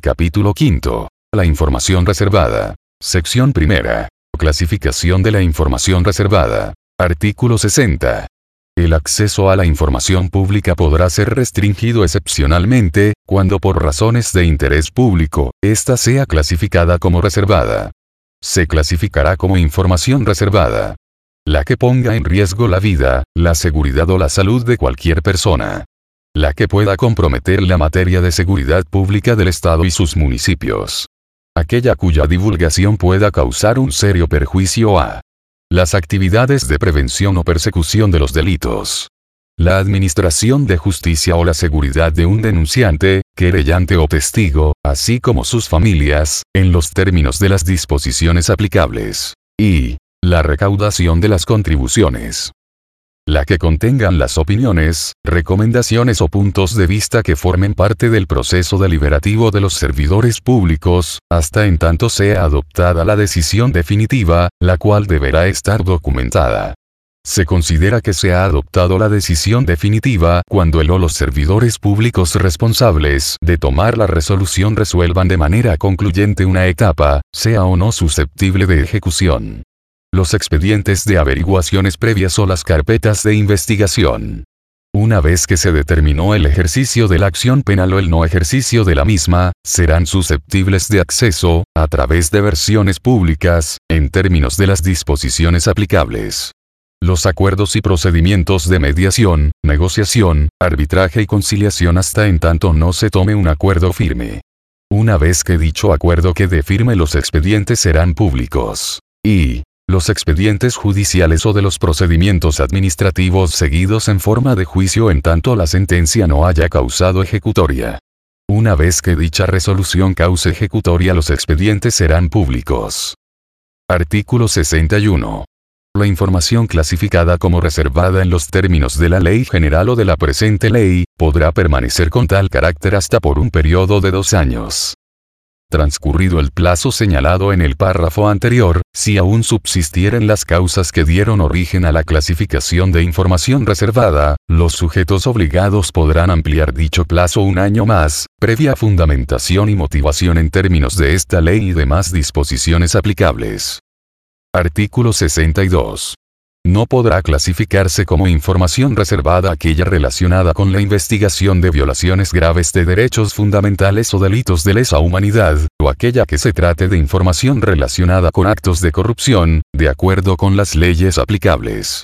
Capítulo 5. La información reservada. Sección primera. Clasificación de la información reservada. Artículo 60. El acceso a la información pública podrá ser restringido excepcionalmente, cuando por razones de interés público, ésta sea clasificada como reservada. Se clasificará como información reservada la que ponga en riesgo la vida, la seguridad o la salud de cualquier persona. La que pueda comprometer la materia de seguridad pública del Estado y sus municipios. Aquella cuya divulgación pueda causar un serio perjuicio a las actividades de prevención o persecución de los delitos, la administración de justicia o la seguridad de un denunciante, querellante o testigo, así como sus familias, en los términos de las disposiciones aplicables, y la recaudación de las contribuciones. La que contengan las opiniones, recomendaciones o puntos de vista que formen parte del proceso deliberativo de los servidores públicos, hasta en tanto sea adoptada la decisión definitiva, la cual deberá estar documentada. Se considera que se ha adoptado la decisión definitiva cuando el o los servidores públicos responsables de tomar la resolución resuelvan de manera concluyente una etapa, sea o no susceptible de ejecución. Los expedientes de averiguaciones previas o las carpetas de investigación. Una vez que se determinó el ejercicio de la acción penal o el no ejercicio de la misma, serán susceptibles de acceso, a través de versiones públicas, en términos de las disposiciones aplicables. Los acuerdos y procedimientos de mediación, negociación, arbitraje y conciliación hasta en tanto no se tome un acuerdo firme. Una vez que dicho acuerdo quede firme, los expedientes serán públicos. Y los expedientes judiciales o de los procedimientos administrativos seguidos en forma de juicio en tanto la sentencia no haya causado ejecutoria. Una vez que dicha resolución cause ejecutoria, los expedientes serán públicos. Artículo 61. La información clasificada como reservada en los términos de la Ley General o de la presente ley, podrá permanecer con tal carácter hasta por un periodo de 2 años. Transcurrido el plazo señalado en el párrafo anterior, si aún subsistieren las causas que dieron origen a la clasificación de información reservada, los sujetos obligados podrán ampliar dicho plazo 1 año más, previa fundamentación y motivación en términos de esta ley y demás disposiciones aplicables. Artículo 62. No podrá clasificarse como información reservada aquella relacionada con la investigación de violaciones graves de derechos fundamentales o delitos de lesa humanidad, o aquella que se trate de información relacionada con actos de corrupción, de acuerdo con las leyes aplicables.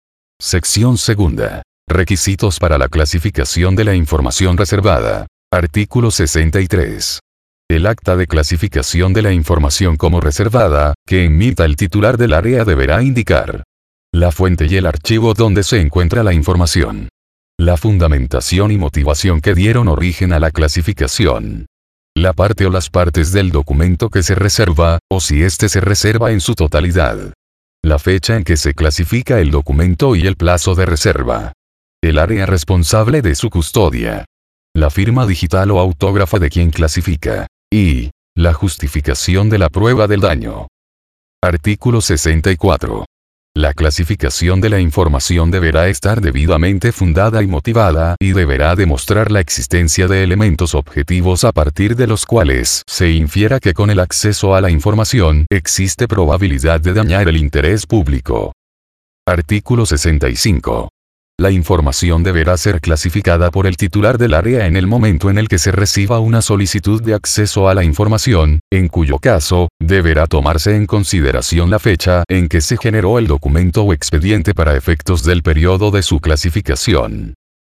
Sección segunda. Requisitos para la clasificación de la información reservada. Artículo 63. El acta de clasificación de la información como reservada, que emita el titular del área deberá indicar la fuente y el archivo donde se encuentra la información. La fundamentación y motivación que dieron origen a la clasificación. La parte o las partes del documento que se reserva, o si éste se reserva en su totalidad. La fecha en que se clasifica el documento y el plazo de reserva. El área responsable de su custodia. La firma digital o autógrafa de quien clasifica. Y la justificación de la prueba del daño. Artículo 64. La clasificación de la información deberá estar debidamente fundada y motivada y deberá demostrar la existencia de elementos objetivos a partir de los cuales se infiera que con el acceso a la información existe probabilidad de dañar el interés público. Artículo 65. La información deberá ser clasificada por el titular del área en el momento en el que se reciba una solicitud de acceso a la información, en cuyo caso, deberá tomarse en consideración la fecha en que se generó el documento o expediente para efectos del periodo de su clasificación.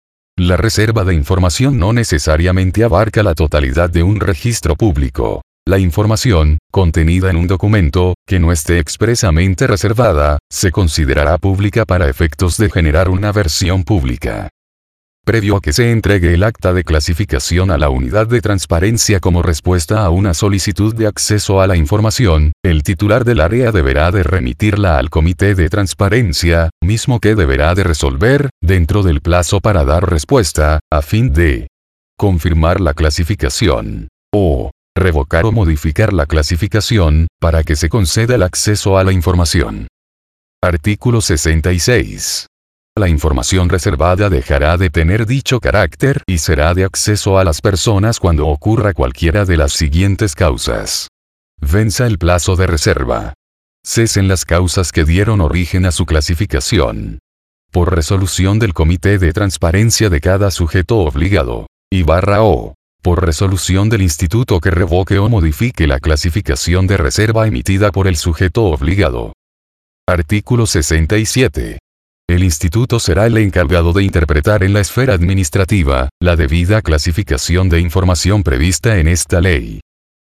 La reserva de información no necesariamente abarca la totalidad de un registro público. La información, contenida en un documento, que no esté expresamente reservada, se considerará pública para efectos de generar una versión pública. Previo a que se entregue el acta de clasificación a la unidad de transparencia como respuesta a una solicitud de acceso a la información, el titular del área deberá de remitirla al Comité de Transparencia, mismo que deberá de resolver, dentro del plazo para dar respuesta, a fin de confirmar la clasificación, o revocar o modificar la clasificación, para que se conceda el acceso a la información. Artículo 66. La información reservada dejará de tener dicho carácter y será de acceso a las personas cuando ocurra cualquiera de las siguientes causas. Venza el plazo de reserva. Cesen las causas que dieron origen a su clasificación. Por resolución del Comité de Transparencia de cada sujeto obligado. /O. Por resolución del instituto que revoque o modifique la clasificación de reserva emitida por el sujeto obligado. Artículo 67. El instituto será el encargado de interpretar en la esfera administrativa, la debida clasificación de información prevista en esta ley.